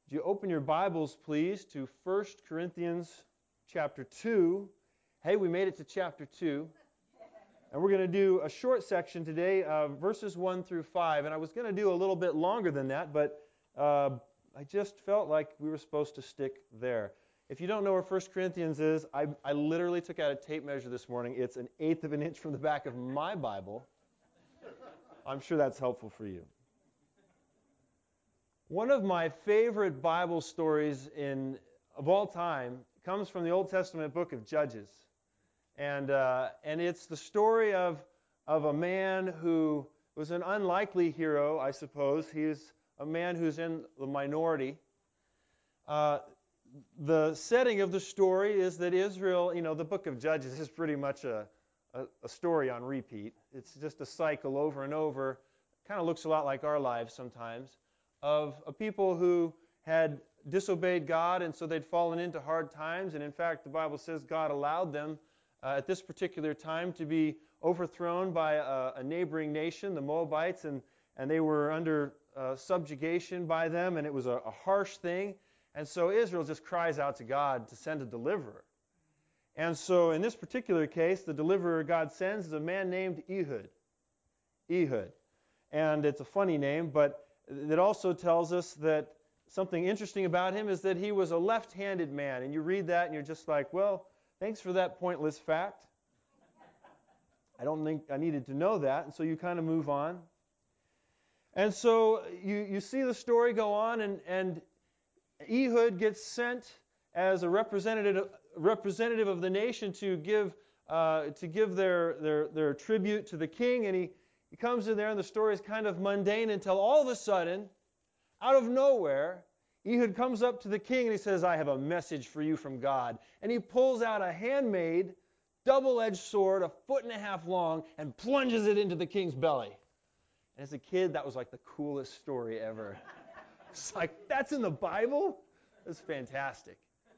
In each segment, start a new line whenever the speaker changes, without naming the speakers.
Would you open your Bibles, please, to 1 Corinthians chapter 2. Hey, we made it to chapter 2. And we're going to do a short section today, verses 1 through 5. And I was going to do a little bit longer than that, but I just felt like we were supposed to stick there. If you don't know where 1 Corinthians is, I literally took out a tape measure this morning. It's 1/8 of an inch from the back of my Bible. I'm sure that's helpful for you. One of my favorite Bible stories of all time comes from the Old Testament book of Judges. And it's the story of a man who was an unlikely hero, I suppose. He's a man who's in the minority. The setting of the story is that Israel, the book of Judges is pretty much a story on repeat. It's just a cycle over and over. Kind of looks a lot like our lives sometimes, of a people who had disobeyed God, and so they'd fallen into hard times. And in fact, the Bible says God allowed them at this particular time to be overthrown by a neighboring nation, the Moabites, and they were under subjugation by them, and it was a harsh thing. And so Israel just cries out to God to send a deliverer. And so in this particular case, the deliverer God sends is a man named Ehud. Ehud. And it's a funny name, but it also tells us that something interesting about him is that he was a left-handed man. And you read that and you're just like, well, thanks for that pointless fact. I don't think I needed to know that. And so you kind of move on. And so you see the story go on, and Ehud gets sent as a representative of the nation to give their tribute to the king. And he comes in there, and the story is kind of mundane until all of a sudden, out of nowhere, Ehud comes up to the king and he says, I have a message for you from God. And he pulls out a handmade, double-edged sword, 1.5 feet long, and plunges it into the king's belly. And as a kid, that was like the coolest story ever. It's like, that's in the Bible? That's fantastic.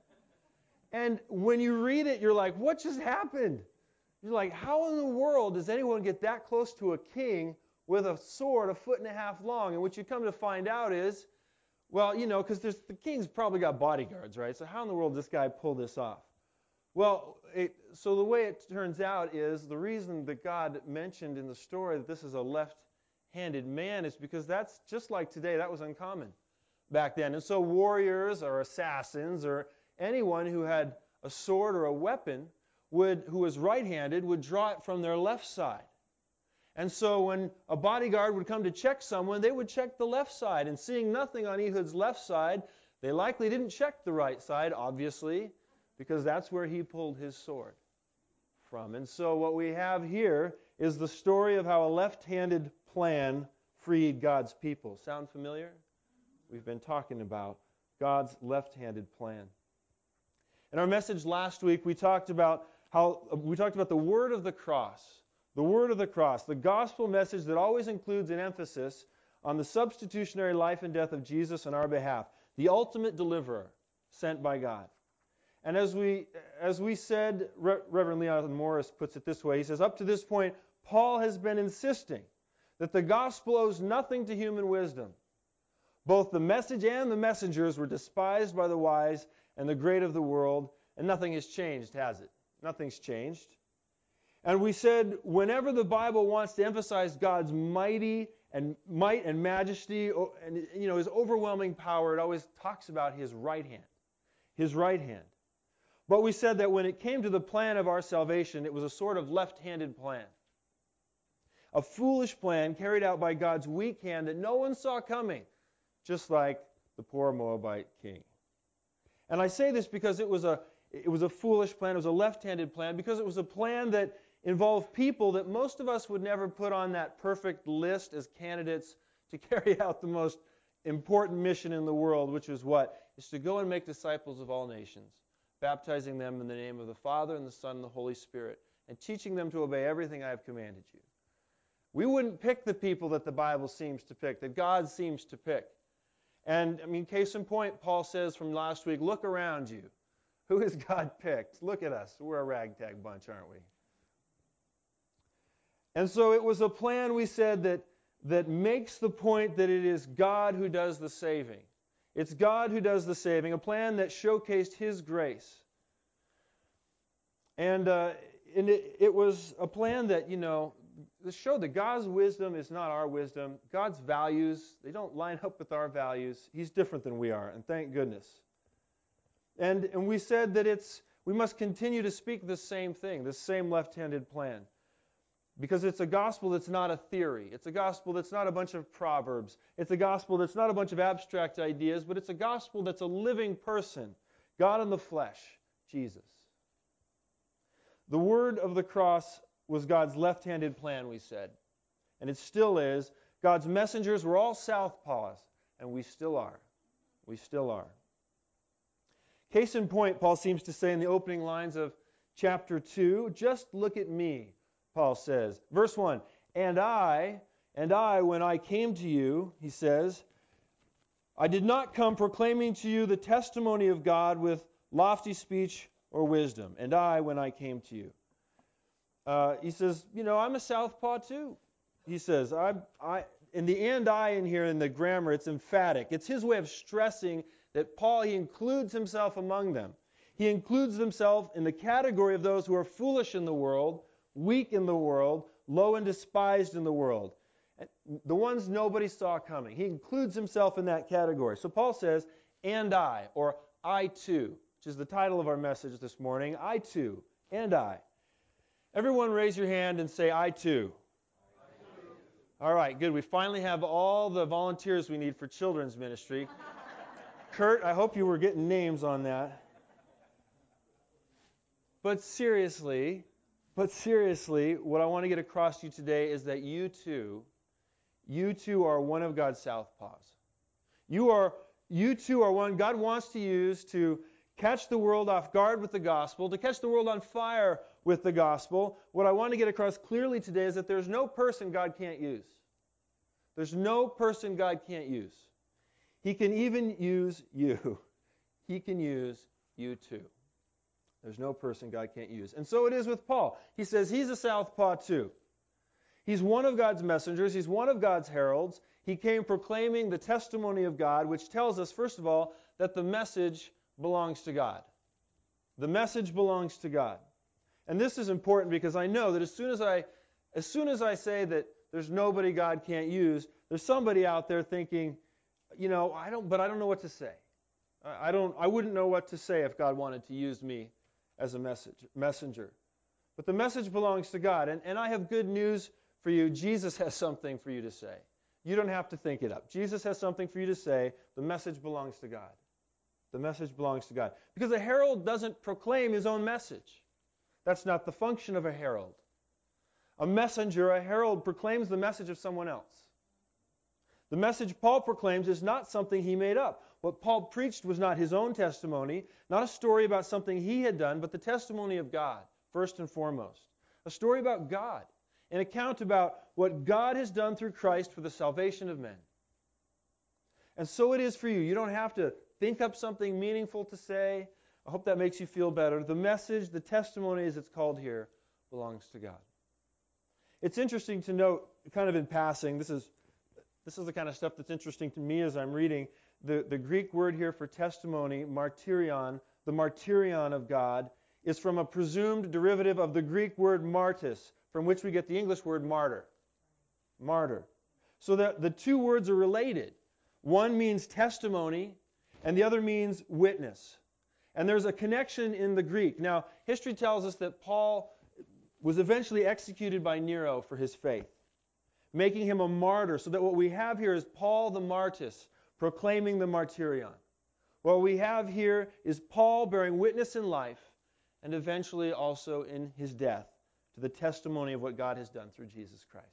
And when you read it, you're like, what just happened? You're like, how in the world does anyone get that close to a king with a sword 1.5 feet long? And what you come to find out is, well, because the king's probably got bodyguards, right? So how in the world did this guy pull this off? Well, so the way it turns out is the reason that God mentioned in the story that this is a left-handed man is because that's just like today. That was uncommon back then. And so warriors or assassins or anyone who had a sword or a weapon who was right-handed would draw it from their left side. And so when a bodyguard would come to check someone, they would check the left side. And seeing nothing on Ehud's left side, they likely didn't check the right side, obviously, because that's where he pulled his sword from. And so what we have here is the story of how a left-handed plan freed God's people. Sound familiar? We've been talking about God's left-handed plan. In our message last week, we talked about the word of the cross. The word of the cross, the gospel message that always includes an emphasis on the substitutionary life and death of Jesus on our behalf, the ultimate deliverer sent by God. And as we said, Reverend Leon Morris puts it this way. He says, up to this point, Paul has been insisting that the gospel owes nothing to human wisdom. Both the message and the messengers were despised by the wise and the great of the world, and nothing has changed, has it? Nothing's changed. And we said whenever the Bible wants to emphasize God's might and majesty and his overwhelming power, it always talks about his right hand. His right hand. But we said that when it came to the plan of our salvation, it was a sort of left-handed plan. A foolish plan carried out by God's weak hand that no one saw coming, just like the poor Moabite king. And I say this because it was a foolish plan, it was a left-handed plan, because it was a plan that involved people that most of us would never put on that perfect list as candidates to carry out the most important mission in the world, which is what? Is to go and make disciples of all nations, baptizing them in the name of the Father and the Son and the Holy Spirit, and teaching them to obey everything I have commanded you. We wouldn't pick the people that the Bible seems to pick, that God seems to pick. And, case in point, Paul says from last week, look around you. Who has God picked? Look at us. We're a ragtag bunch, aren't we? And so it was a plan, we said, that makes the point that it is God who does the saving. It's God who does the saving, a plan that showcased His grace. And it was a plan that, showed that God's wisdom is not our wisdom. God's values, they don't line up with our values. He's different than we are, and thank goodness. And we said that we must continue to speak the same thing, the same left-handed plan. Because it's a gospel that's not a theory. It's a gospel that's not a bunch of proverbs. It's a gospel that's not a bunch of abstract ideas, but it's a gospel that's a living person, God in the flesh, Jesus. The word of the cross was God's left-handed plan, we said. And it still is. God's messengers were all southpaws, and we still are. We still are. Case in point, Paul seems to say in the opening lines of chapter 2, just look at me, Paul says. Verse 1, and I, when I came to you, he says, I did not come proclaiming to you the testimony of God with lofty speech or wisdom. And I, when I came to you. He says, I'm a southpaw too. He says, in the and I in here in the grammar, it's emphatic. It's his way of stressing that Paul, he includes himself among them. He includes himself in the category of those who are foolish in the world, weak in the world, low and despised in the world. The ones nobody saw coming. He includes himself in that category. So Paul says, and I, or I too, which is the title of our message this morning, I too, and I. Everyone raise your hand and say, I too. All right, good. We finally have all the volunteers we need for children's ministry. Kurt, I hope you were getting names on that. But seriously, what I want to get across to you today is that you too are one of God's southpaws. You too are one God wants to use to catch the world off guard with the gospel, to catch the world on fire with the gospel. What I want to get across clearly today is that there's no person God can't use. There's no person God can't use. He can even use you. He can use you too. There's no person God can't use. And so it is with Paul. He says he's a southpaw too. He's one of God's messengers. He's one of God's heralds. He came proclaiming the testimony of God, which tells us, first of all, that the message belongs to God. The message belongs to God. And this is important because I know that as soon as I say that there's nobody God can't use, there's somebody out there thinking, I don't know what to say. I wouldn't know what to say if God wanted to use me as a messenger. But the message belongs to God. And I have good news for you. Jesus has something for you to say. You don't have to think it up. Jesus has something for you to say. The message belongs to God. The message belongs to God. Because a herald doesn't proclaim his own message. That's not the function of a herald. A messenger, a herald, proclaims the message of someone else. The message Paul proclaims is not something he made up. What Paul preached was not his own testimony, not a story about something he had done, but the testimony of God, first and foremost. A story about God, an account about what God has done through Christ for the salvation of men. And so it is for you. You don't have to think up something meaningful to say. I hope that makes you feel better. The message, the testimony as it's called here, belongs to God. It's interesting to note, kind of in passing, this is the kind of stuff that's interesting to me as I'm reading. The Greek word here for testimony, martyrion, the martyrion of God, is from a presumed derivative of the Greek word martys, from which we get the English word martyr. Martyr. So that the two words are related. One means testimony, and the other means witness. And there's a connection in the Greek. Now, history tells us that Paul was eventually executed by Nero for his faith, making him a martyr, so that what we have here is Paul the martys proclaiming the martyrion. What we have here is Paul bearing witness in life and eventually also in his death to the testimony of what God has done through Jesus Christ.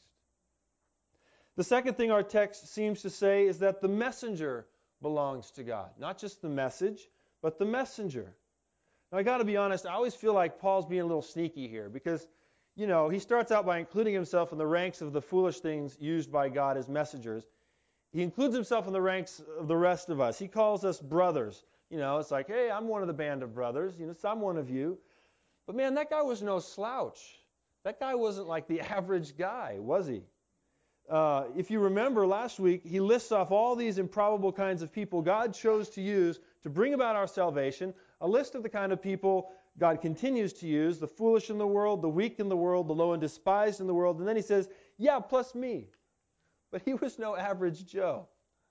The second thing our text seems to say is that the messenger belongs to God. Not just the message, but the messenger. Now, I got to be honest, I always feel like Paul's being a little sneaky here because, he starts out by including himself in the ranks of the foolish things used by God as messengers. He includes himself in the ranks of the rest of us. He calls us brothers. It's like, hey, I'm one of the band of brothers. So I'm one of you. But man, that guy was no slouch. That guy wasn't like the average guy, was he? if you remember last week, he lists off all these improbable kinds of people God chose to use to bring about our salvation, a list of the kind of people God continues to use, the foolish in the world, the weak in the world, the low and despised in the world. And then he says, yeah, plus me. But he was no average Joe.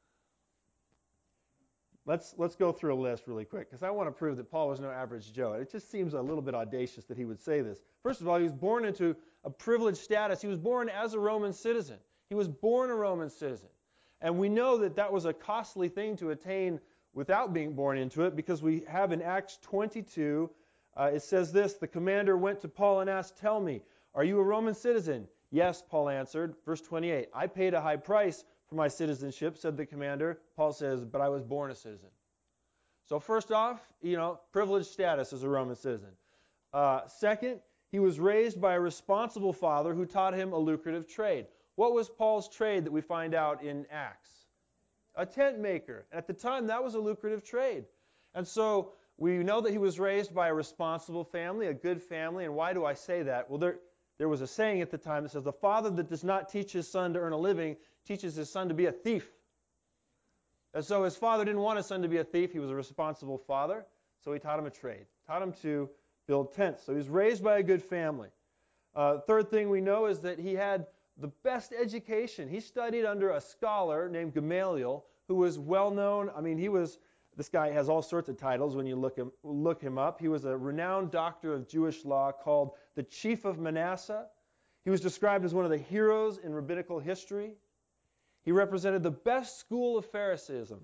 Let's go through a list really quick, because I want to prove that Paul was no average Joe. It just seems a little bit audacious that he would say this. First of all, he was born into a privileged status. He was born as a Roman citizen. He was born a Roman citizen. And we know that that was a costly thing to attain without being born into it, because we have in Acts 22, it says this, the commander went to Paul and asked, tell me, are you a Roman citizen? Yes, Paul answered. Verse 28, I paid a high price for my citizenship, said the commander. Paul says, but I was born a citizen. So first off, privileged status as a Roman citizen. Second, he was raised by a responsible father who taught him a lucrative trade. What was Paul's trade that we find out in Acts? A tent maker. At the time, that was a lucrative trade. And so we know that he was raised by a responsible family, a good family. And why do I say that? Well, there was a saying at the time that says, the father that does not teach his son to earn a living teaches his son to be a thief. And so his father didn't want his son to be a thief. He was a responsible father, so he taught him a trade, taught him to build tents. So he was raised by a good family. Third thing we know is that he had the best education. He studied under a scholar named Gamaliel, who was well known. I mean, this guy has all sorts of titles when you look him up. He was a renowned doctor of Jewish law called the Chief of Manasseh. He was described as one of the heroes in rabbinical history. He represented the best school of Pharisaism.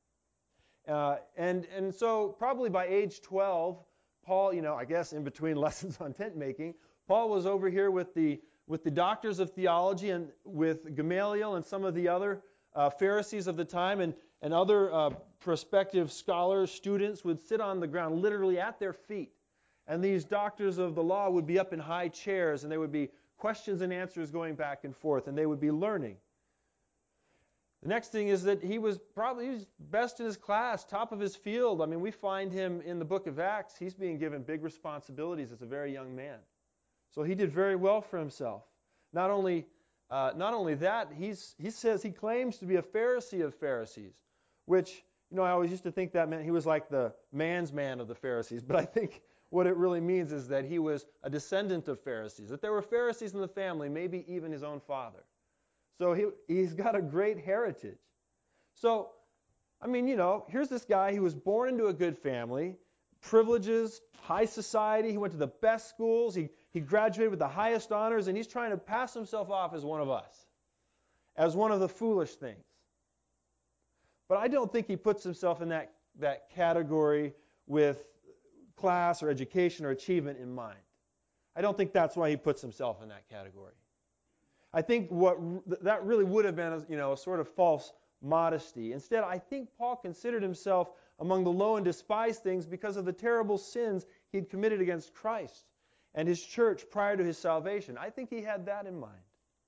And so probably by age 12, Paul, I guess in between lessons on tent making, Paul was over here with the doctors of theology and with Gamaliel and some of the other Pharisees of the time, and other prospective scholars, students would sit on the ground literally at their feet. And these doctors of the law would be up in high chairs, and there would be questions and answers going back and forth, and they would be learning. The next thing is that he was best in his class, top of his field. I mean, we find him in the book of Acts. He's being given big responsibilities as a very young man. So he did very well for himself. Not only that, he claims to be a Pharisee of Pharisees, which, I always used to think that meant he was like the man's man of the Pharisees. But I think what it really means is that he was a descendant of Pharisees, that there were Pharisees in the family, maybe even his own father. So he's got a great heritage. So, I mean, here's this guy. He was born into a good family, privileges, high society. He went to the best schools. He graduated with the highest honors, and he's trying to pass himself off as one of us, as one of the foolish things. But I don't think he puts himself in that category with class or education or achievement in mind. I don't think that's why he puts himself in that category. I think that really would have been a sort of false modesty. Instead, I think Paul considered himself among the low and despised things because of the terrible sins he had committed against Christ and his church prior to his salvation. I think he had that in mind.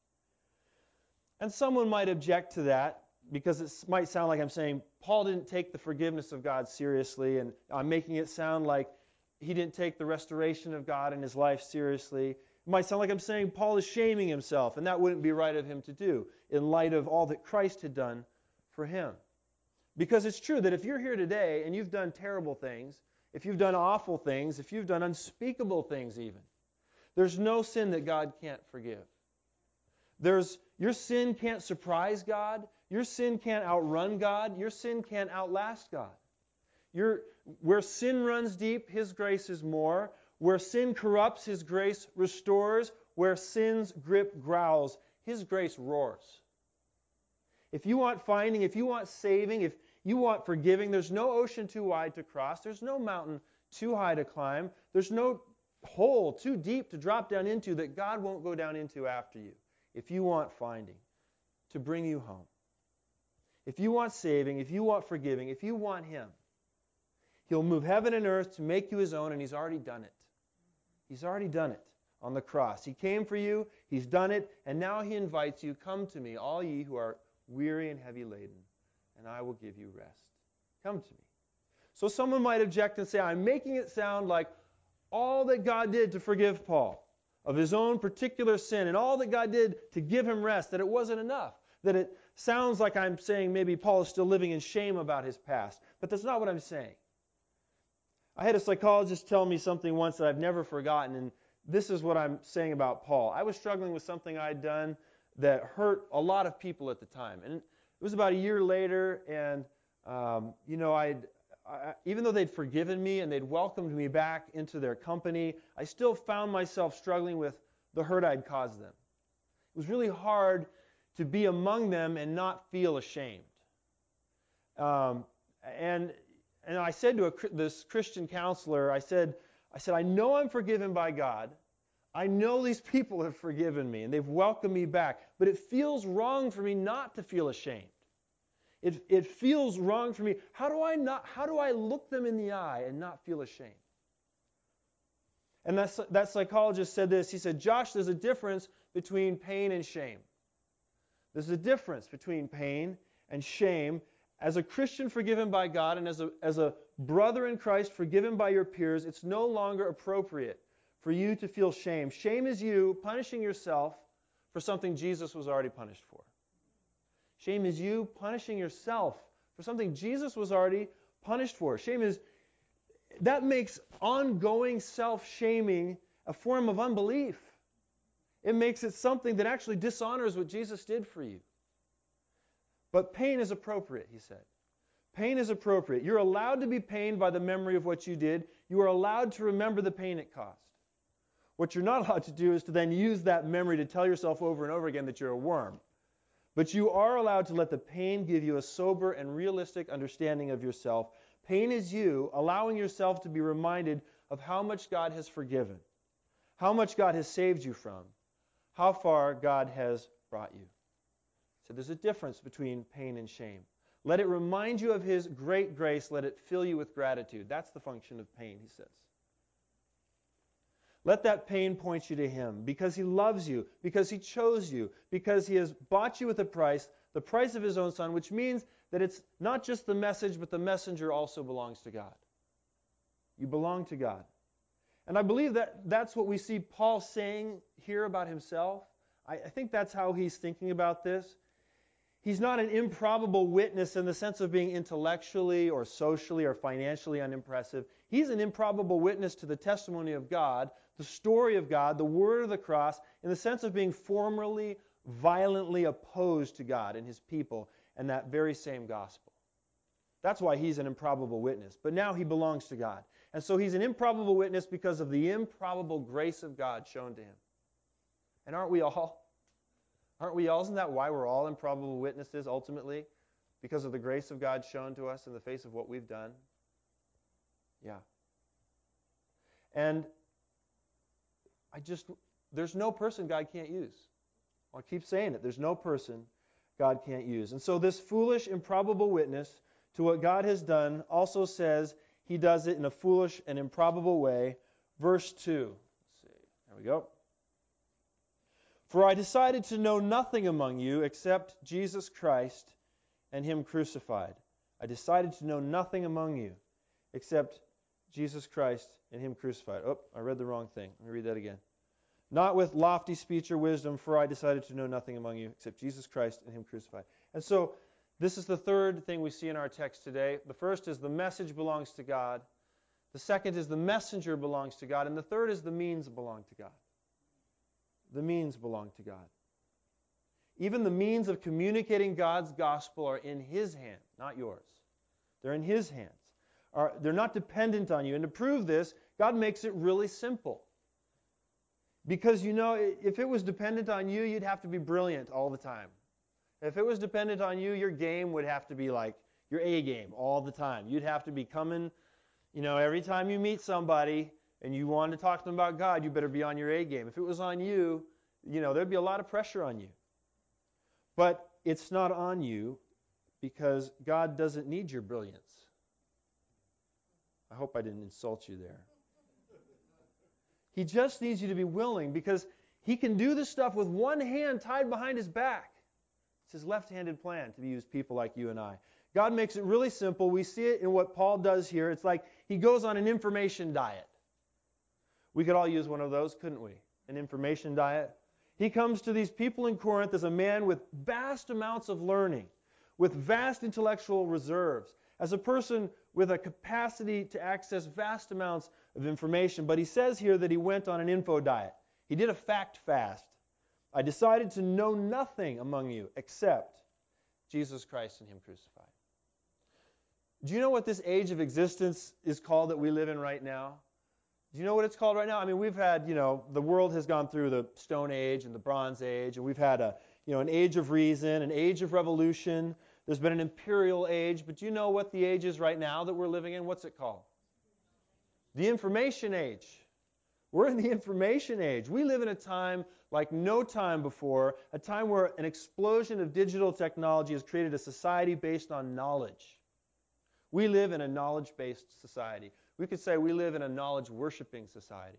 And someone might object to that because it might sound like I'm saying Paul didn't take the forgiveness of God seriously, and I'm making it sound like he didn't take the restoration of God in his life seriously. It might sound like I'm saying Paul is shaming himself, and that wouldn't be right of him to do in light of all that Christ had done for him. Because it's true that if you're here today and you've done terrible things, if you've done awful things, if you've done unspeakable things even, there's no sin that God can't forgive. Your sin can't surprise God. Your sin can't outrun God. Your sin can't outlast God. Where sin runs deep, His grace is more. Where sin corrupts, His grace restores. Where sin's grip growls, His grace roars. If you want finding, if you want saving, if you want forgiving, there's no ocean too wide to cross. There's no mountain too high to climb. There's no hole too deep to drop down into that God won't go down into after you. If you want finding, to bring you home. If you want saving, if you want forgiving, if you want Him, He'll move heaven and earth to make you His own, and He's already done it. He's already done it on the cross. He came for you, He's done it, and now He invites you, come to me, all ye who are weary and heavy laden, and I will give you rest. Come to me. So someone might object and say, I'm making it sound like all that God did to forgive Paul, of his own particular sin and all that God did to give him rest, that it wasn't enough. That it sounds like I'm saying maybe Paul is still living in shame about his past. But that's not what I'm saying. I had a psychologist tell me something once that I've never forgotten, and this is what I'm saying about Paul. I was struggling with something I'd done that hurt a lot of people at the time. And it was about a year later, and even though they'd forgiven me and they'd welcomed me back into their company, I still found myself struggling with the hurt I'd caused them. It was really hard to be among them and not feel ashamed. And I said to this Christian counselor, I said, I know I'm forgiven by God. I know these people have forgiven me and they've welcomed me back, but it feels wrong for me not to feel ashamed. It feels wrong for me. How do I look them in the eye and not feel ashamed? And that psychologist said this. He said, Josh, there's a difference between pain and shame. There's a difference between pain and shame. As a Christian forgiven by God and as a brother in Christ forgiven by your peers, it's no longer appropriate for you to feel shame. Shame is you punishing yourself for something Jesus was already punished for. Shame is you punishing yourself for something Jesus was already punished for. That makes ongoing self-shaming a form of unbelief. It makes it something that actually dishonors what Jesus did for you. But pain is appropriate, he said. Pain is appropriate. You're allowed to be pained by the memory of what you did. You are allowed to remember the pain it caused. What you're not allowed to do is to then use that memory to tell yourself over and over again that you're a worm. But you are allowed to let the pain give you a sober and realistic understanding of yourself. Pain is you allowing yourself to be reminded of how much God has forgiven, how much God has saved you from, how far God has brought you. So there's a difference between pain and shame. Let it remind you of His great grace. Let it fill you with gratitude. That's the function of pain, he says. Let that pain point you to Him because He loves you, because He chose you, because He has bought you with a price, the price of His own Son, which means that it's not just the message, but the messenger also belongs to God. You belong to God. And I believe that that's what we see Paul saying here about himself. I think that's how he's thinking about this. He's not an improbable witness in the sense of being intellectually or socially or financially unimpressive. He's an improbable witness to the testimony of God, the story of God, the word of the cross, in the sense of being formerly violently opposed to God and His people and that very same gospel. That's why he's an improbable witness. But now he belongs to God. And so he's an improbable witness because of the improbable grace of God shown to him. And aren't we all? Aren't we all? Isn't that why we're all improbable witnesses ultimately? Because of the grace of God shown to us in the face of what we've done? Yeah. And there's no person God can't use. I'll keep saying it. There's no person God can't use. And so this foolish, improbable witness to what God has done also says he does it in a foolish and improbable way. Verse 2. Let's see. There we go. For I decided to know nothing among you except Jesus Christ and Him crucified. I decided to know nothing among you except Jesus Christ and Him crucified. Oh, I read the wrong thing. Let me read that again. Not with lofty speech or wisdom, for I decided to know nothing among you except Jesus Christ and Him crucified. And so this is the third thing we see in our text today. The first is the message belongs to God. The second is the messenger belongs to God. And the third is the means belong to God. The means belong to God. Even the means of communicating God's gospel are in His hand, not yours. They're in His hands. They're not dependent on you. And to prove this, God makes it really simple. Because, if it was dependent on you, you'd have to be brilliant all the time. If it was dependent on you, your game would have to be like your A game all the time. You'd have to be coming, every time you meet somebody and you want to talk to them about God, you better be on your A game. If it was on you, there'd be a lot of pressure on you. But it's not on you because God doesn't need your brilliance. I hope I didn't insult you there. He just needs you to be willing because He can do this stuff with one hand tied behind His back. It's His left-handed plan to use people like you and I. God makes it really simple. We see it in what Paul does here. It's like He goes on an information diet. We could all use one of those, couldn't we? an information diet. He comes to these people in Corinth as a man with vast amounts of learning, with vast intellectual reserves, as a person with a capacity to access vast amounts of information. But he says here that he went on an info diet. He did a fact fast. I decided to know nothing among you except Jesus Christ and Him crucified. Do you know what this age of existence is called that we live in right now? Do you know what it's called right now? I mean, we've had, the world has gone through the Stone Age and the Bronze Age, and we've had an age of reason, an age of revolution. There's been an imperial age, but do you know what the age is right now that we're living in? What's it called? The information age. We're in the information age. We live in a time like no time before, a time where an explosion of digital technology has created a society based on knowledge. We live in a knowledge-based society. We could say we live in a knowledge-worshiping society.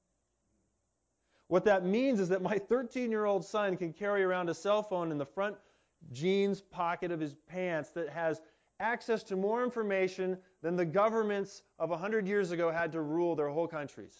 What that means is that my 13-year-old son can carry around a cell phone in the front jeans pocket of his pants that has access to more information than the governments of 100 years ago had to rule their whole countries.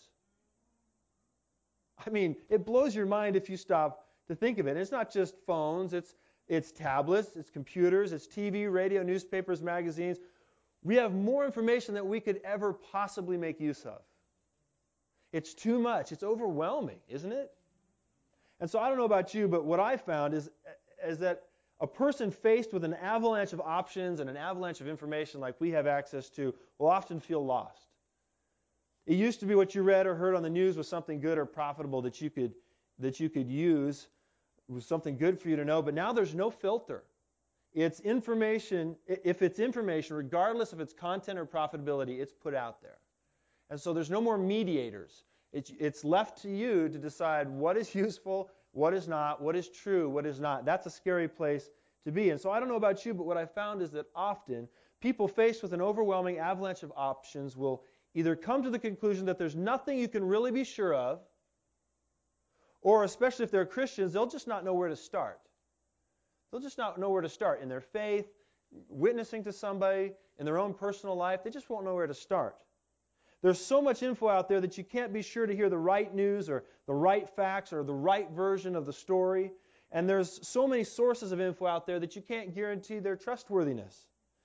I mean, it blows your mind if you stop to think of it. It's not just phones, it's tablets, it's computers, it's TV, radio, newspapers, magazines. We have more information than we could ever possibly make use of. It's too much. It's overwhelming, isn't it? And so I don't know about you, but what I found is that a person faced with an avalanche of options and an avalanche of information like we have access to will often feel lost. It used to be what you read or heard on the news was something good or profitable that you could use. It was something good for you to know, but now there's no filter. It's information. If it's information, regardless of its content or profitability, it's put out there. And so there's no more mediators. It's left to you to decide what is useful, what is not, what is true, what is not. That's a scary place to be. And so I don't know about you, but what I found is that often people faced with an overwhelming avalanche of options will either come to the conclusion that there's nothing you can really be sure of, or especially if they're Christians, they'll just not know where to start. They'll just not know where to start in their faith, witnessing to somebody, in their own personal life. They just won't know where to start. There's so much info out there that you can't be sure to hear the right news or the right facts or the right version of the story. And there's so many sources of info out there that you can't guarantee their trustworthiness.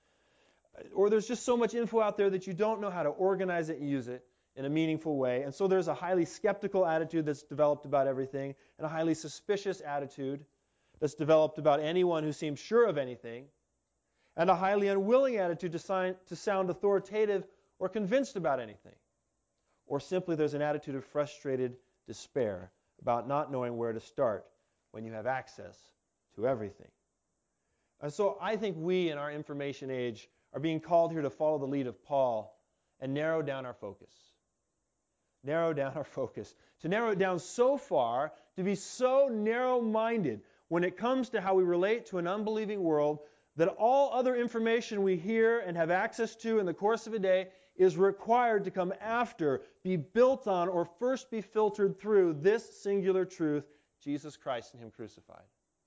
Or there's just so much info out there that you don't know how to organize it and use it in a meaningful way. And so there's a highly skeptical attitude that's developed about everything and a highly suspicious attitude that's developed about anyone who seems sure of anything, and a highly unwilling attitude to sound authoritative or convinced about anything. Or simply there's an attitude of frustrated despair about not knowing where to start when you have access to everything. And so I think we in our information age are being called here to follow the lead of Paul and narrow down our focus. Narrow down our focus. To narrow it down so far, to be so narrow-minded when it comes to how we relate to an unbelieving world, that all other information we hear and have access to in the course of a day is required to come after, be built on, or first be filtered through this singular truth, Jesus Christ and Him crucified.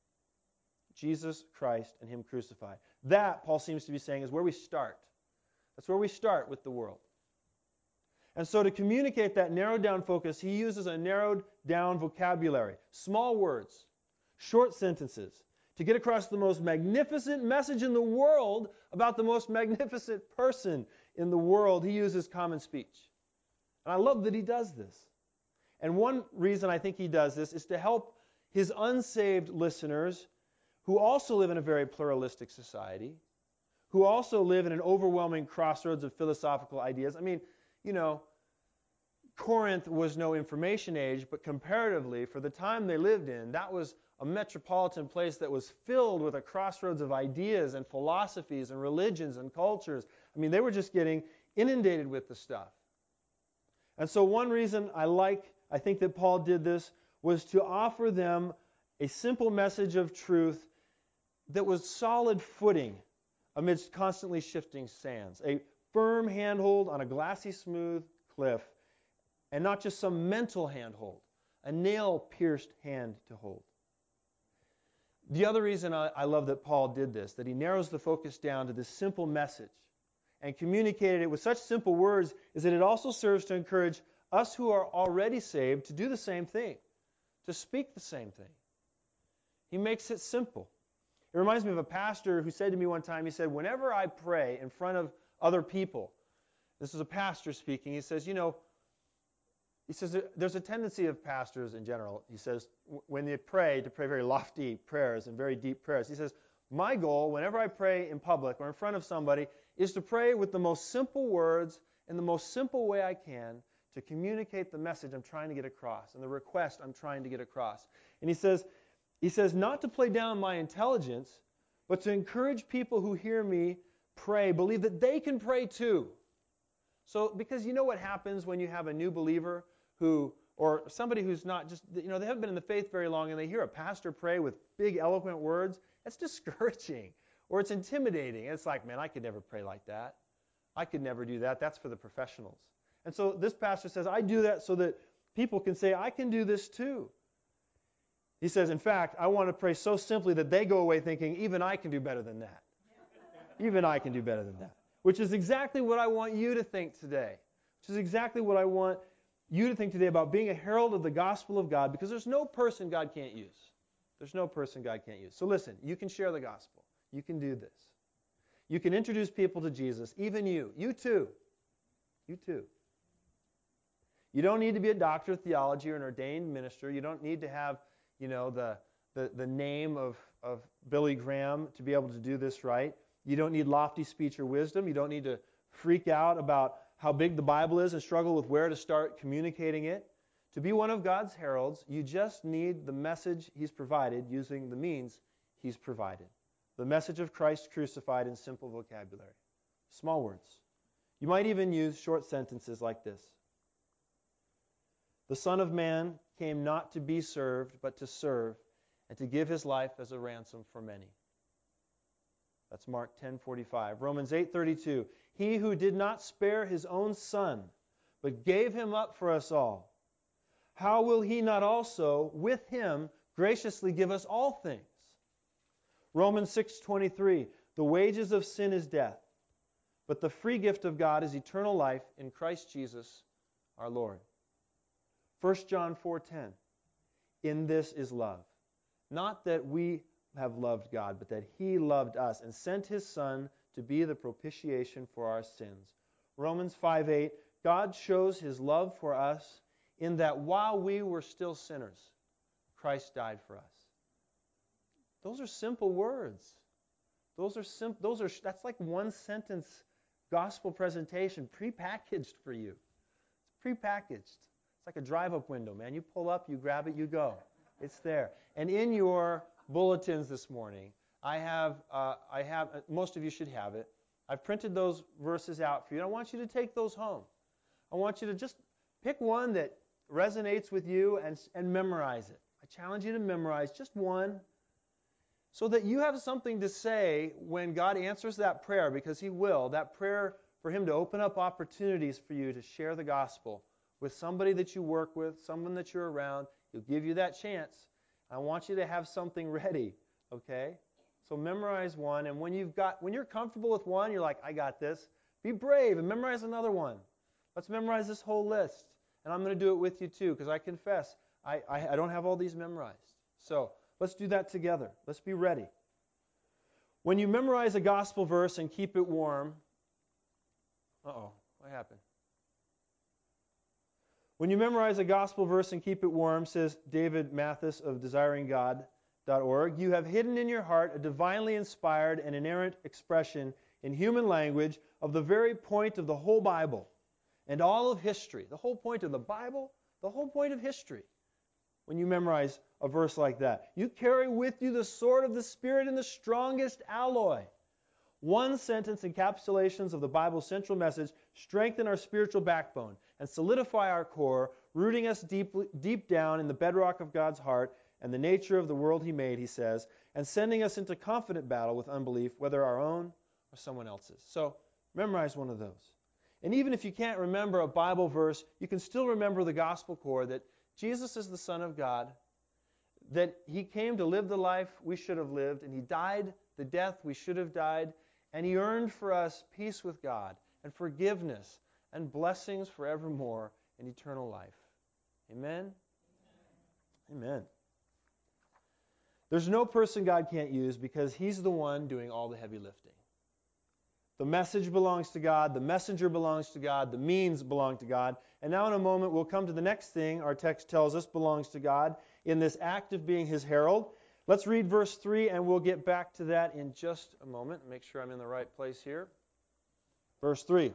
Jesus Christ and Him crucified. That, Paul seems to be saying, is where we start. That's where we start with the world. And so to communicate that narrowed down focus, he uses a narrowed down vocabulary, small words, short sentences, to get across the most magnificent message in the world about the most magnificent person in the world. He uses common speech. And I love that he does this. And one reason I think he does this is to help his unsaved listeners who also live in a very pluralistic society, who also live in an overwhelming crossroads of philosophical ideas. I mean, Corinth was no information age, but comparatively, for the time they lived in, that was a metropolitan place that was filled with a crossroads of ideas and philosophies and religions and cultures. I mean, they were just getting inundated with the stuff. And so one reason I think that Paul did this was to offer them a simple message of truth that was solid footing amidst constantly shifting sands, a firm handhold on a glassy smooth cliff, and not just some mental handhold, a nail-pierced hand to hold. The other reason I love that Paul did this, that he narrows the focus down to this simple message and communicated it with such simple words, is that it also serves to encourage us who are already saved to do the same thing, to speak the same thing. He makes it simple. It reminds me of a pastor who said to me one time, he said, whenever I pray in front of other people, this is a pastor speaking, he says, there's a tendency of pastors in general, he says, when they pray, to pray very lofty prayers and very deep prayers. He says, my goal, whenever I pray in public or in front of somebody, is to pray with the most simple words in the most simple way I can to communicate the message I'm trying to get across and the request I'm trying to get across. And he says, not to play down my intelligence, but to encourage people who hear me pray, believe that they can pray too. So, because you know what happens when you have a new believer or somebody who's not just, they haven't been in the faith very long and they hear a pastor pray with big eloquent words, it's discouraging or it's intimidating. It's like, man, I could never pray like that. I could never do that. That's for the professionals. And so this pastor says, I do that so that people can say, I can do this too. He says, in fact, I want to pray so simply that they go away thinking, even I can do better than that. Even I can do better than that. Which is exactly what I want you to think today. Which is exactly what I want you to think today about being a herald of the gospel of God, because there's no person God can't use. There's no person God can't use. So listen, you can share the gospel. You can do this. You can introduce people to Jesus, even you. You too. You too. You don't need to be a doctor of theology or an ordained minister. You don't need to have, the name of Billy Graham to be able to do this right. You don't need lofty speech or wisdom. You don't need to freak out about how big the Bible is and struggle with where to start communicating it. To be one of God's heralds, you just need the message He's provided using the means He's provided. The message of Christ crucified in simple vocabulary. Small words. You might even use short sentences like this. The Son of Man came not to be served, but to serve, and to give His life as a ransom for many. That's Mark 10:45. Romans 8:32. He who did not spare His own Son, but gave Him up for us all, how will He not also, with Him, graciously give us all things? Romans 6:23. The wages of sin is death, but the free gift of God is eternal life in Christ Jesus our Lord. 1 John 4:10. In this is love. Not that we have loved God, but that He loved us and sent His Son to be the propitiation for our sins. Romans 5:8. God shows His love for us in that while we were still sinners, Christ died for us. Those are simple words. That's like one sentence gospel presentation prepackaged for you. It's prepackaged. It's like a drive-up window, man. You pull up, you grab it, you go. It's there. And in your bulletins this morning, I have, most of you should have it. I've printed those verses out for you. And I want you to take those home. I want you to just pick one that resonates with you and memorize it. I challenge you to memorize just one so that you have something to say when God answers that prayer, because He will, that prayer for Him to open up opportunities for you to share the gospel with somebody that you work with, someone that you're around. He'll give you that chance. I want you to have something ready, okay? So memorize one, and when you're comfortable with one, you're like, I got this. Be brave and memorize another one. Let's memorize this whole list. And I'm going to do it with you too, because I confess, I don't have all these memorized. So let's do that together. Let's be ready. When you memorize a gospel verse and keep it warm, what happened? When you memorize a gospel verse and keep it warm, says David Mathis of desiringgod.org, you have hidden in your heart a divinely inspired and inerrant expression in human language of the very point of the whole Bible and all of history. The whole point of the Bible, the whole point of history. When you memorize a verse like that, you carry with you the sword of the Spirit in the strongest alloy. One sentence encapsulations of the Bible's central message strengthen our spiritual backbone and solidify our core, rooting us deep down in the bedrock of God's heart and the nature of the world He made, he says, and sending us into confident battle with unbelief, whether our own or someone else's. So memorize one of those. And even if you can't remember a Bible verse, you can still remember the gospel core that Jesus is the Son of God, that He came to live the life we should have lived, and He died the death we should have died, and He earned for us peace with God and forgiveness and blessings forevermore and eternal life. Amen? Amen. There's no person God can't use because He's the one doing all the heavy lifting. The message belongs to God. The messenger belongs to God. The means belong to God. And now in a moment we'll come to the next thing our text tells us belongs to God in this act of being His herald. Let's read verse 3 and we'll get back to that in just a moment. Make sure I'm in the right place here. Verse 3.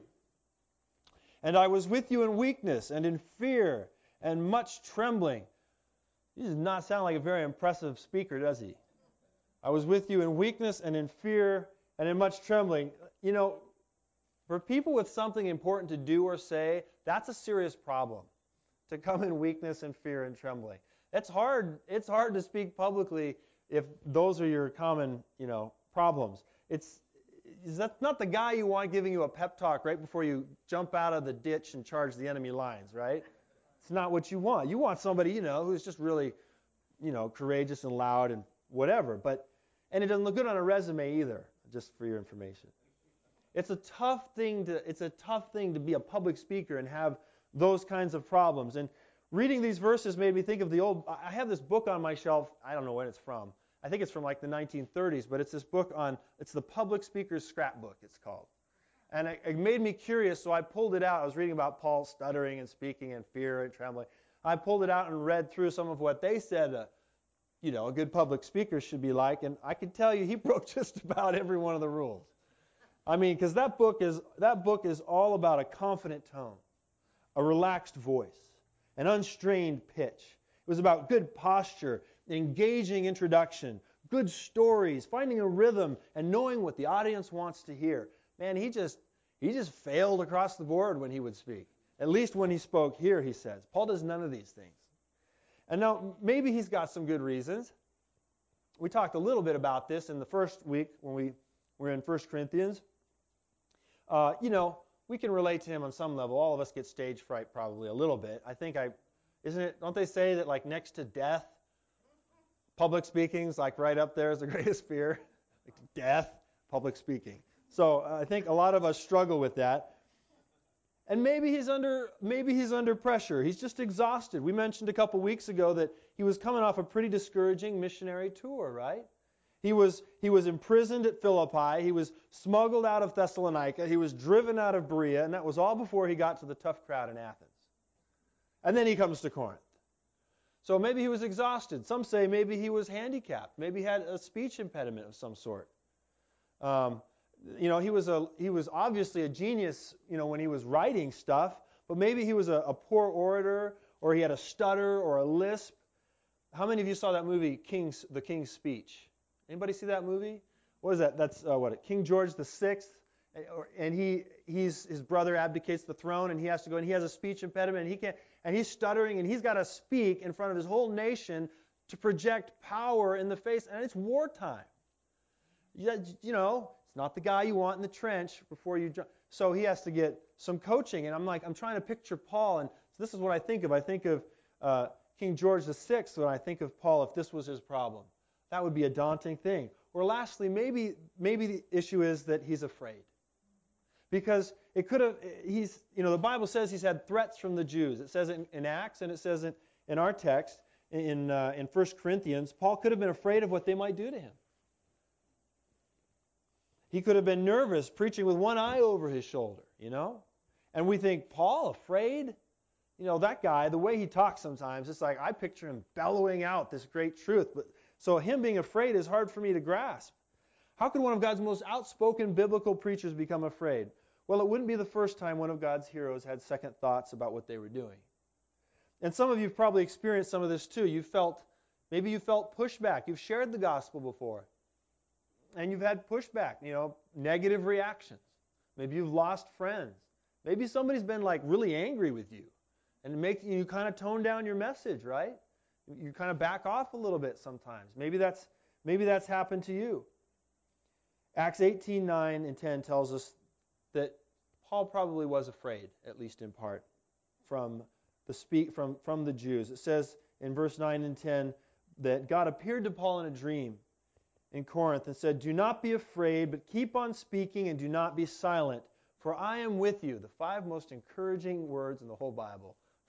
And I was with you in weakness and in fear and much trembling. He does not sound like a very impressive speaker, does he? I was with you in weakness and in fear and in much trembling. You know, for people with something important to do or say, that's a serious problem, to come in weakness and fear and trembling. It's hard to speak publicly if those are your common, problems. That's not the guy you want giving you a pep talk right before you jump out of the ditch and charge the enemy lines, right? It's not what you want. You want somebody, who's just really, courageous and loud and whatever. And it doesn't look good on a resume either, just for your information. It's a tough thing to be a public speaker and have those kinds of problems. And reading these verses made me think of I have this book on my shelf. I don't know when it's from. I think it's from like the 1930s, but it's this book it's the Public Speaker's Scrapbook, it's called. And it made me curious, so I pulled it out. I was reading about Paul stuttering and speaking and fear and trembling. I pulled it out and read through some of what they said, a good public speaker should be like, and I can tell you he broke just about every one of the rules. I mean, because that book is all about a confident tone, a relaxed voice, an unstrained pitch. It was about good posture, engaging introduction, good stories, finding a rhythm, and knowing what the audience wants to hear. Man, he just failed across the board when he would speak. At least when he spoke here, he says. Paul does none of these things. And now, maybe he's got some good reasons. We talked a little bit about this in the first week when we were in 1 Corinthians. We can relate to him on some level. All of us get stage fright probably a little bit. Don't they say that like next to death, public speaking's like right up there as the greatest fear? Like death, public speaking. So I think a lot of us struggle with that. And maybe he's under pressure. He's just exhausted. We mentioned a couple weeks ago that he was coming off a pretty discouraging missionary tour, right? He was imprisoned at Philippi. He was smuggled out of Thessalonica. He was driven out of Berea, and that was all before he got to the tough crowd in Athens. And then he comes to Corinth. So maybe he was exhausted. Some say maybe he was handicapped. Maybe he had a speech impediment of some sort. He was obviously a genius, when he was writing stuff, but maybe he was a poor orator, or he had a stutter or a lisp. How many of you saw that movie, The King's Speech? Anybody see that movie? What is that? That's King George VI, and his brother abdicates the throne, and he has to go, and he has a speech impediment, and he's stuttering, and he's got to speak in front of his whole nation to project power in the face, and it's wartime. It's not the guy you want in the trench before you jump. So he has to get some coaching, and I'm trying to picture Paul, and so this is what I think of. I think of King George VI when I think of Paul, if this was his problem. That would be a daunting thing. Or lastly, maybe the issue is that he's afraid. Because the Bible says he's had threats from the Jews. It says it in Acts, and it says it in our text, in 1 Corinthians. Paul could have been afraid of what they might do to him. He could have been nervous, preaching with one eye over his shoulder, And we think, Paul, afraid? That guy, the way he talks sometimes, it's like I picture him bellowing out this great truth. So him being afraid is hard for me to grasp. How could one of God's most outspoken biblical preachers become afraid? Well, it wouldn't be the first time one of God's heroes had second thoughts about what they were doing. And some of you have probably experienced some of this too. Maybe you felt pushback. You've shared the gospel before, and you've had pushback, negative reactions. Maybe you've lost friends. Maybe somebody's been like really angry with you, and you kind of tone down your message, right? You kind of back off a little bit sometimes. Maybe that's happened to you. Acts 18:9 and 10 tells us that Paul probably was afraid, at least in part, from the Jews. It says in verse 9 and 10 that God appeared to Paul in a dream in Corinth and said, "Do not be afraid, but keep on speaking and do not be silent, for I am with you." The 5 most encouraging words in the whole Bible.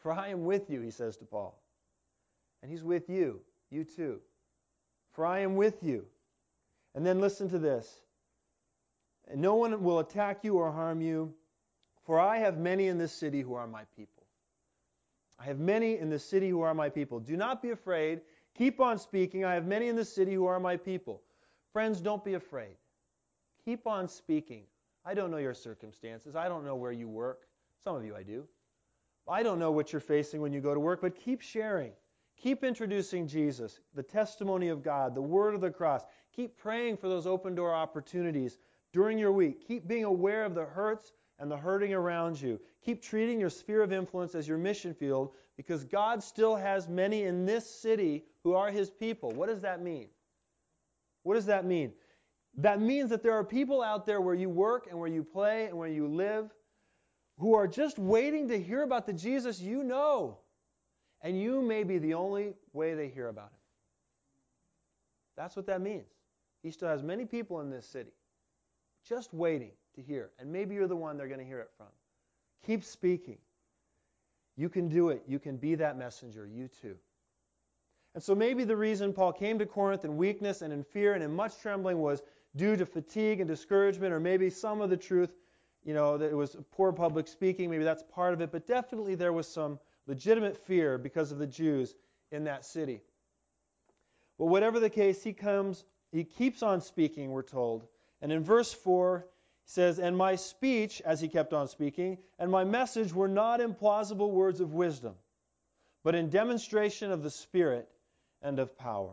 For I am with you, he says to Paul. And he's with you too. For I am with you. And then listen to this. And no one will attack you or harm you, for I have many in this city who are my people. I have many in this city who are my people. Do not be afraid. Keep on speaking. I have many in this city who are my people. Friends, don't be afraid. Keep on speaking. I don't know your circumstances. I don't know where you work. Some of you I do. I don't know what you're facing when you go to work, but keep sharing. Keep introducing Jesus, the testimony of God, the word of the cross. Keep praying for those open door opportunities during your week. Keep being aware of the hurts and the hurting around you. Keep treating your sphere of influence as your mission field, because God still has many in this city who are His people. What does that mean? What does that mean? That means that there are people out there where you work and where you play and where you live who are just waiting to hear about the Jesus you know. And you may be the only way they hear about Him. That's what that means. He still has many people in this city just waiting to hear. And maybe you're the one they're going to hear it from. Keep speaking. You can do it. You can be that messenger. You too. And so maybe the reason Paul came to Corinth in weakness and in fear and in much trembling was due to fatigue and discouragement, or maybe some of the truth, that it was poor public speaking. Maybe that's part of it. But definitely there was some legitimate fear because of the Jews in that city. But whatever the case, he keeps on speaking, we're told. And in verse 4, he says, "And my speech," as he kept on speaking, "and my message were not in plausible words of wisdom, but in demonstration of the Spirit and of power."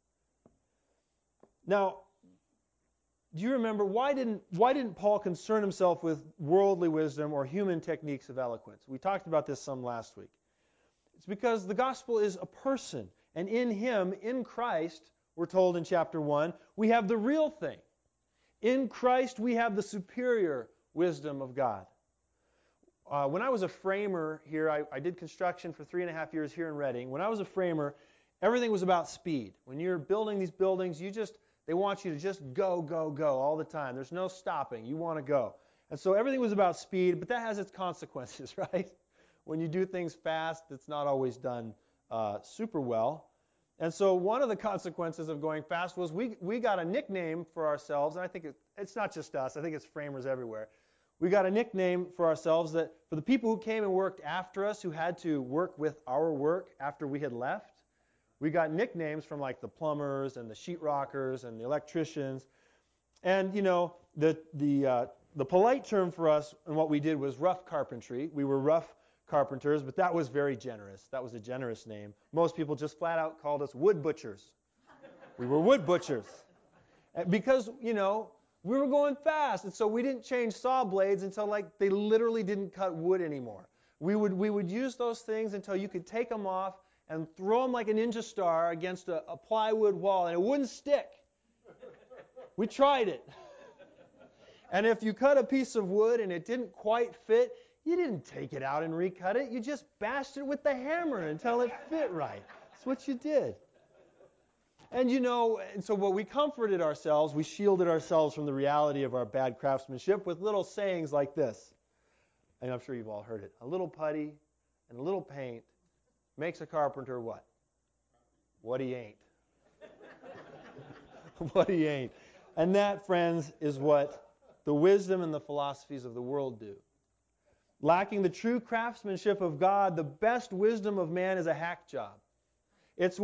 Now, do you remember, why didn't Paul concern himself with worldly wisdom or human techniques of eloquence? We talked about this some last week. It's because the gospel is a person, and in Him, in Christ, we're told in chapter 1, we have the real thing. In Christ, we have the superior wisdom of God. When I was a framer here, I did construction for 3.5 years here in Reading. When I was a framer, everything was about speed. When you're building these buildings, they want you to just go, go, go all the time. There's no stopping. You want to go. And so everything was about speed, but that has its consequences, right? When you do things fast, it's not always done super well. And so one of the consequences of going fast was we got a nickname for ourselves, and I think it's not just us. I think it's framers everywhere. We got a nickname for ourselves that for the people who came and worked after us, who had to work with our work after we had left, we got nicknames from like the plumbers and the sheetrockers and the electricians. And, the polite term for us and what we did was rough carpentry. We were rough carpenters, but that was very generous. That was a generous name. Most people just flat out called us wood butchers. We were wood butchers. Because, we were going fast, and so we didn't change saw blades until they literally didn't cut wood anymore. We would use those things until you could take them off and throw them like a ninja star against a plywood wall, and it wouldn't stick. We tried it. And if you cut a piece of wood and it didn't quite fit, you didn't take it out and recut it. You just bashed it with the hammer until it fit right. That's what you did. And so what we comforted ourselves, we shielded ourselves from the reality of our bad craftsmanship with little sayings like this. And I'm sure you've all heard it. A little putty and a little paint makes a carpenter what? What he ain't. What he ain't. And that, friends, is what the wisdom and the philosophies of the world do. Lacking the true craftsmanship of God, the best wisdom of man is a hack job. It's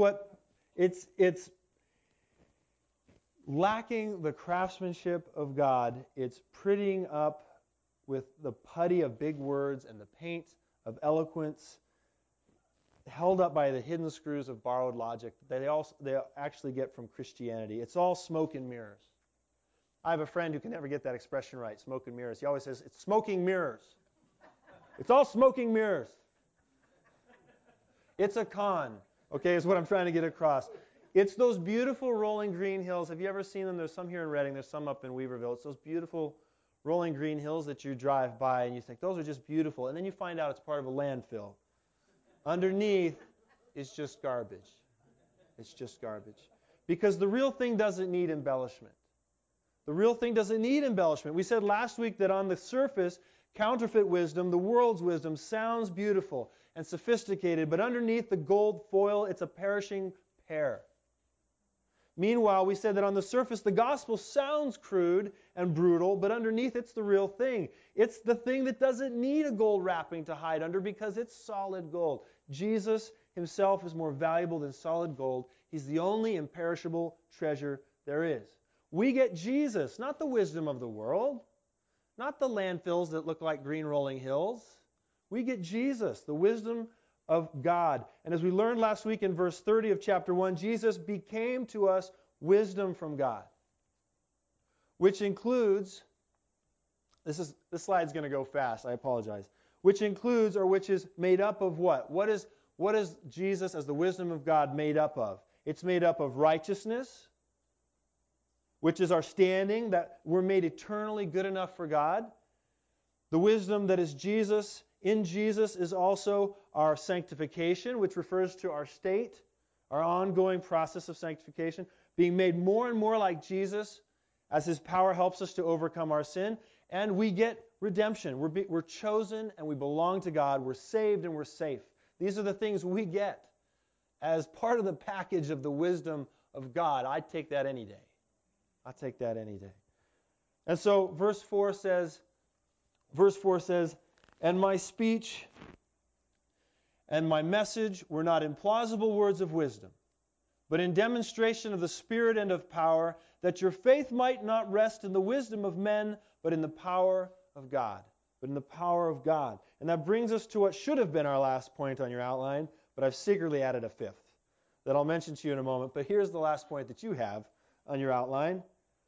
lacking the craftsmanship of God. It's prettying up with the putty of big words and the paint of eloquence, held up by the hidden screws of borrowed logic that they actually get from Christianity. It's all smoke and mirrors. I have a friend who can never get that expression right, smoke and mirrors. He always says, it's smoking mirrors. It's all smoking mirrors. It's a con, okay, is what I'm trying to get across. It's those beautiful rolling green hills. Have you ever seen them? There's some here in Reading. There's some up in Weaverville. It's those beautiful rolling green hills that you drive by and you think, those are just beautiful. And then you find out it's part of a landfill. Underneath is just garbage. It's just garbage. Because the real thing doesn't need embellishment. The real thing doesn't need embellishment. We said last week that on the surface, counterfeit wisdom, the world's wisdom, sounds beautiful and sophisticated, but underneath the gold foil, it's a perishing pear. Meanwhile, we said that on the surface, the gospel sounds crude and brutal, but underneath, it's the real thing. It's the thing that doesn't need a gold wrapping to hide under because it's solid gold. Jesus himself is more valuable than solid gold. He's the only imperishable treasure there is. We get Jesus, not the wisdom of the world, not the landfills that look like green rolling hills. We get Jesus, the wisdom of God. And as we learned last week in verse 30 of chapter 1, Jesus became to us wisdom from God, which includes, this slide's going to go fast, I apologize, which includes or which is made up of what? What is Jesus as the wisdom of God made up of? It's made up of righteousness, which is our standing, that we're made eternally good enough for God. The wisdom that is Jesus, in Jesus, is also our sanctification, which refers to our state, our ongoing process of sanctification, being made more and more like Jesus as His power helps us to overcome our sin. And we get redemption. We're chosen and we belong to God. We're saved and we're safe. These are the things we get as part of the package of the wisdom of God. I'd take that any day. I'd take that any day. And so verse 4 says, and my speech and my message were not in plausible words of wisdom, but in demonstration of the Spirit and of power, that your faith might not rest in the wisdom of men, but in the power of God. But in the power of God. And that brings us to what should have been our last point on your outline, but I've secretly added a fifth that I'll mention to you in a moment. But here's the last point that you have on your outline.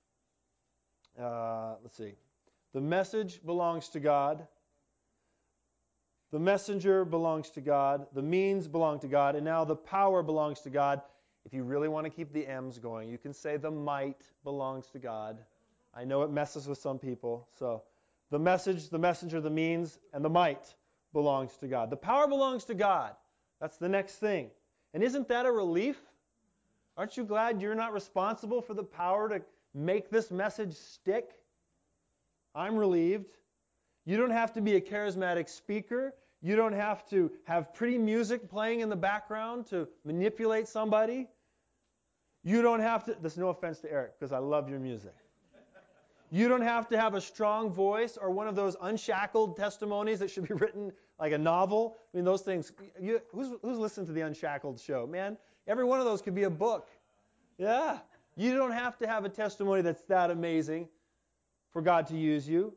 Let's see. The message belongs to God. The messenger belongs to God. The means belong to God. And now the power belongs to God. If you really want to keep the M's going, you can say the might belongs to God. I know it messes with some people. So the message, the messenger, the means, and the might belongs to God. The power belongs to God. That's the next thing. And isn't that a relief? Aren't you glad you're not responsible for the power to make this message stick? I'm relieved. You don't have to be a charismatic speaker. You don't have to have pretty music playing in the background to manipulate somebody. You don't have to, there's no offense to Eric because I love your music. You don't have to have a strong voice or one of those unshackled testimonies that should be written like a novel. I mean, those things, who's listened to the Unshackled show? Man, every one of those could be a book. Yeah. You don't have to have a testimony that's that amazing for God to use you.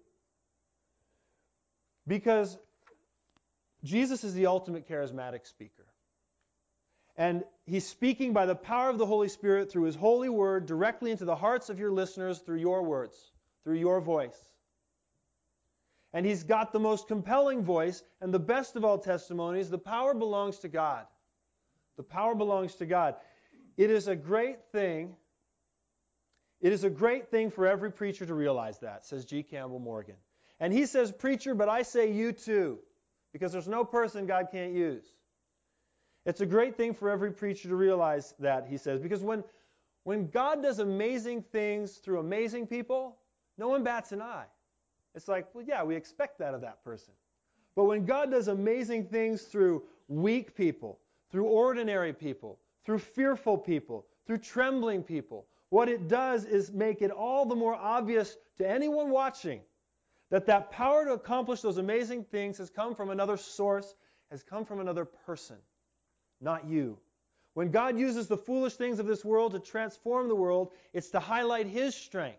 Because Jesus is the ultimate charismatic speaker. And He's speaking by the power of the Holy Spirit through His holy word directly into the hearts of your listeners through your words, through your voice. And He's got the most compelling voice and the best of all testimonies. The power belongs to God. The power belongs to God. It is a great thing. It is a great thing for every preacher to realize that, says G. Campbell Morgan. And he says, preacher, but I say you too, because there's no person God can't use. It's a great thing for every preacher to realize that, he says, because when God does amazing things through amazing people, no one bats an eye. It's like, well, yeah, we expect that of that person. But when God does amazing things through weak people, through ordinary people, through fearful people, through trembling people, what it does is make it all the more obvious to anyone watching that power to accomplish those amazing things has come from another source, has come from another person, not you. When God uses the foolish things of this world to transform the world, it's to highlight His strength,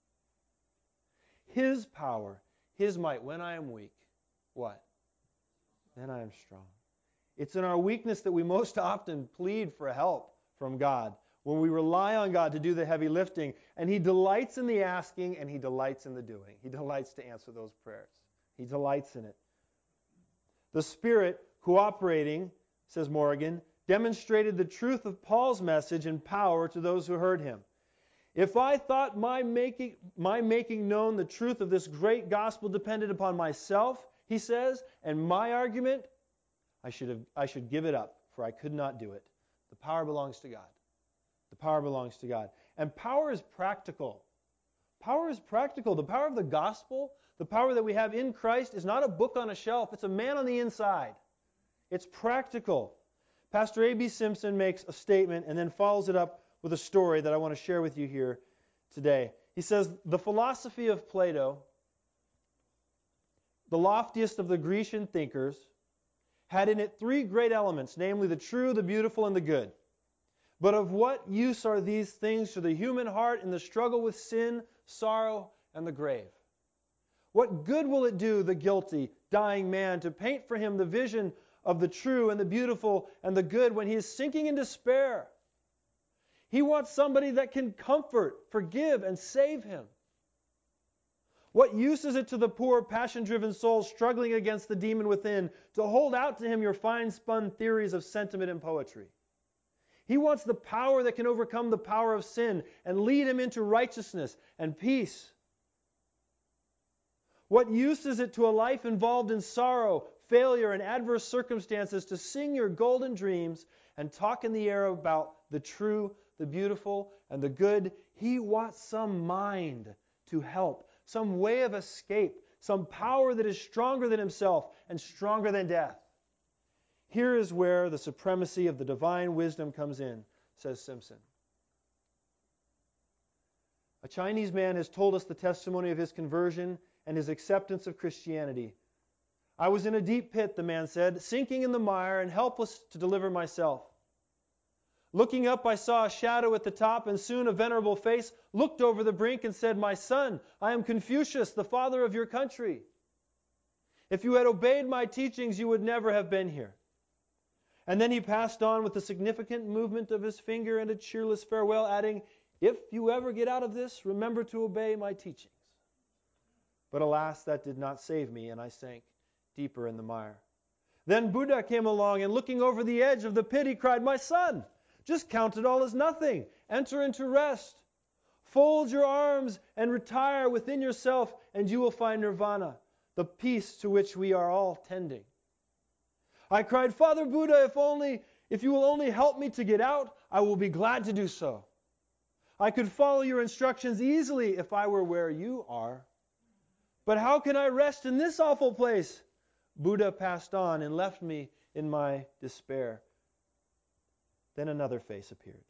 His power, His might. When I am weak, what? Then I am strong. It's in our weakness that we most often plead for help from God, when we rely on God to do the heavy lifting. And He delights in the asking and He delights in the doing. He delights to answer those prayers. He delights in it. The Spirit cooperating, says Morgan, demonstrated the truth of Paul's message and power to those who heard him. If I thought my making known the truth of this great gospel depended upon myself, he says, and my argument, I should give it up, for I could not do it. The power belongs to God. The power belongs to God. And power is practical. Power is practical. The power of the gospel, the power that we have in Christ, is not a book on a shelf. It's a man on the inside. It's practical. Pastor A.B. Simpson makes a statement and then follows it up with a story that I want to share with you here today. He says, the philosophy of Plato, the loftiest of the Grecian thinkers, had in it three great elements, namely the true, the beautiful, and the good. But of what use are these things to the human heart in the struggle with sin, sorrow, and the grave? What good will it do the guilty, dying man to paint for him the vision of the true and the beautiful and the good when he is sinking in despair? He wants somebody that can comfort, forgive, and save him. What use is it to the poor, passion-driven soul struggling against the demon within to hold out to him your fine-spun theories of sentiment and poetry? He wants the power that can overcome the power of sin and lead him into righteousness and peace. What use is it to a life involved in sorrow, failure, and adverse circumstances to sing your golden dreams and talk in the air about the true, the beautiful, and the good? He wants some mind to help, some way of escape, some power that is stronger than himself and stronger than death. Here is where the supremacy of the divine wisdom comes in, says Simpson. A Chinese man has told us the testimony of his conversion and his acceptance of Christianity. I was in a deep pit, the man said, sinking in the mire and helpless to deliver myself. Looking up, I saw a shadow at the top, and soon a venerable face looked over the brink and said, "My son, I am Confucius, the father of your country. If you had obeyed my teachings, you would never have been here." And then he passed on with a significant movement of his finger and a cheerless farewell, adding, "If you ever get out of this, remember to obey my teachings." But alas, that did not save me, and I sank deeper in the mire. Then Buddha came along, and looking over the edge of the pit, he cried, "My son, just count it all as nothing. Enter into rest. Fold your arms and retire within yourself, and you will find nirvana, the peace to which we are all tending." I cried, "Father Buddha, if you will only help me to get out, I will be glad to do so. I could follow your instructions easily if I were where you are. But how can I rest in this awful place?" Buddha passed on and left me in my despair. Then another face appeared.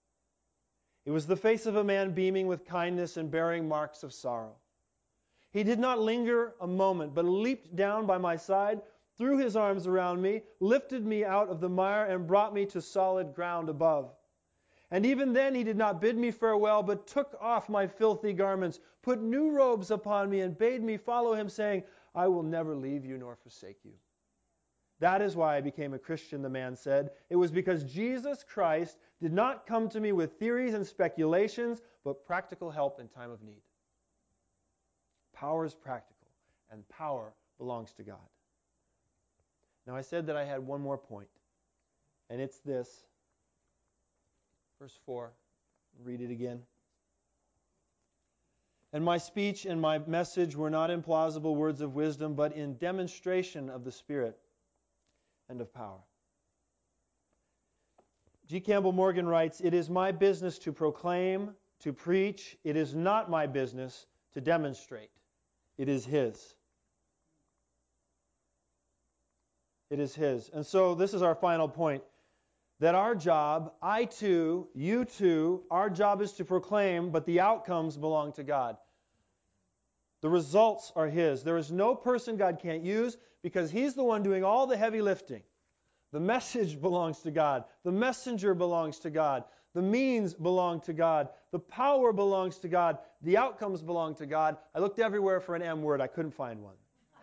It was the face of a man beaming with kindness and bearing marks of sorrow. He did not linger a moment, but leaped down by my side, threw his arms around me, lifted me out of the mire, and brought me to solid ground above. And even then he did not bid me farewell, but took off my filthy garments, put new robes upon me, and bade me follow him, saying, "I will never leave you nor forsake you." That is why I became a Christian, the man said. It was because Jesus Christ did not come to me with theories and speculations, but practical help in time of need. Power is practical, and power belongs to God. Now I said that I had one more point, and it's this. Verse 4, read it again. "And my speech and my message were not in plausible words of wisdom, but in demonstration of the Spirit and of power." G. Campbell Morgan writes, "It is my business to proclaim, to preach. It is not my business to demonstrate. It is His." It is His. And so this is our final point, that our job, I too, you too, our job is to proclaim, but the outcomes belong to God. The results are His. There is no person God can't use because He's the one doing all the heavy lifting. The message belongs to God. The messenger belongs to God. The means belong to God. The power belongs to God. The outcomes belong to God. I looked everywhere for an M word. I couldn't find one.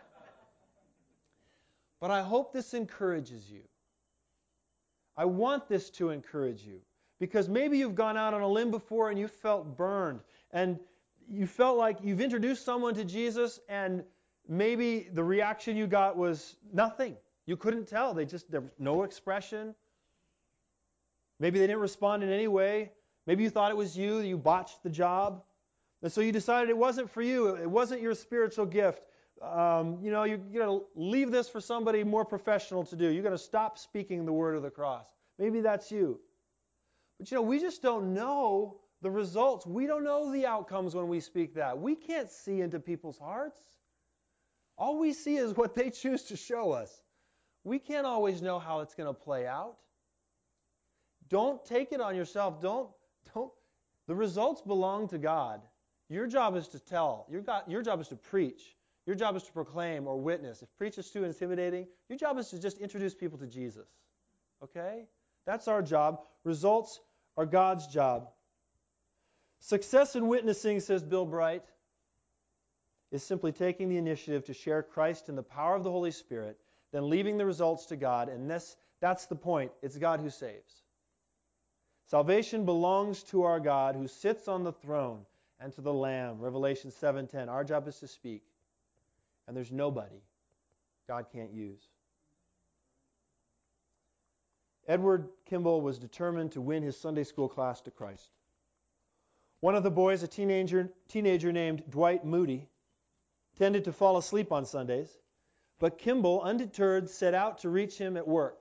But I hope this encourages you. I want this to encourage you. Because maybe you've gone out on a limb before and you felt burned. And you felt like you've introduced someone to Jesus and maybe the reaction you got was nothing. You couldn't tell. There was no expression. Maybe they didn't respond in any way. Maybe you thought it was you, you botched the job. And so you decided it wasn't for you. It wasn't your spiritual gift. You're going to leave this for somebody more professional to do. You're going to stop speaking the word of the cross. Maybe that's you. But we just don't know The results, we don't know the outcomes when we speak that. We can't see into people's hearts. All we see is what they choose to show us. We can't always know how it's going to play out. Don't take it on yourself. Don't. The results belong to God. Your job is to tell. Your job is to preach. Your job is to proclaim or witness. If preach is too intimidating, your job is to just introduce people to Jesus. Okay? That's our job. Results are God's job. Success in witnessing, says Bill Bright, is simply taking the initiative to share Christ in the power of the Holy Spirit, then leaving the results to God, and that's the point. It's God who saves. Salvation belongs to our God who sits on the throne and to the Lamb. Revelation 7:10. Our job is to speak, and there's nobody God can't use. Edward Kimball was determined to win his Sunday school class to Christ. One of the boys, a teenager named Dwight Moody, tended to fall asleep on Sundays, but Kimball, undeterred, set out to reach him at work.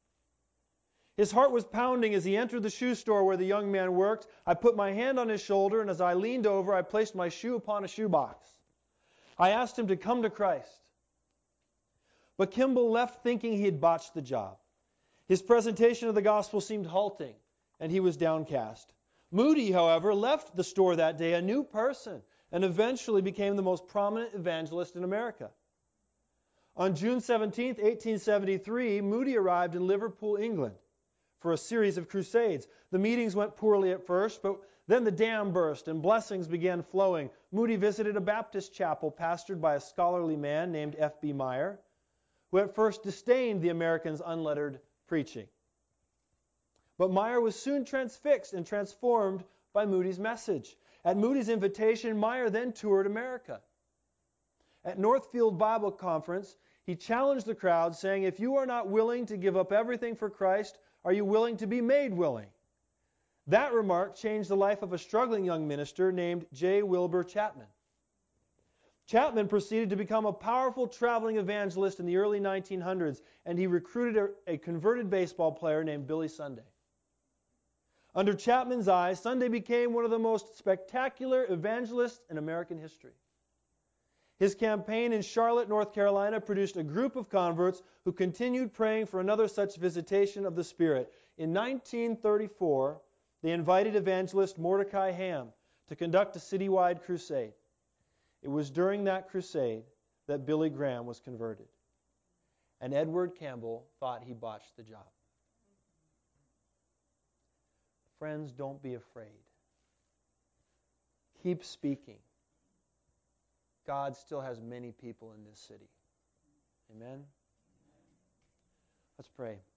His heart was pounding as he entered the shoe store where the young man worked. I put my hand on his shoulder, and as I leaned over, I placed my shoe upon a shoebox. I asked him to come to Christ. But Kimball left thinking he had botched the job. His presentation of the gospel seemed halting, and he was downcast. Moody, however, left the store that day a new person and eventually became the most prominent evangelist in America. On June 17, 1873, Moody arrived in Liverpool, England, for a series of crusades. The meetings went poorly at first, but then the dam burst and blessings began flowing. Moody visited a Baptist chapel pastored by a scholarly man named F.B. Meyer, who at first disdained the Americans' unlettered preaching. But Meyer was soon transfixed and transformed by Moody's message. At Moody's invitation, Meyer then toured America. At Northfield Bible Conference, he challenged the crowd, saying, "If you are not willing to give up everything for Christ, are you willing to be made willing?" That remark changed the life of a struggling young minister named J. Wilbur Chapman. Chapman proceeded to become a powerful traveling evangelist in the early 1900s, and he recruited a converted baseball player named Billy Sunday. Under Chapman's eyes, Sunday became one of the most spectacular evangelists in American history. His campaign in Charlotte, North Carolina, produced a group of converts who continued praying for another such visitation of the Spirit. In 1934, they invited evangelist Mordecai Ham to conduct a citywide crusade. It was during that crusade that Billy Graham was converted. And Edward Campbell thought he botched the job. Friends, don't be afraid. Keep speaking. God still has many people in this city. Amen? Let's pray.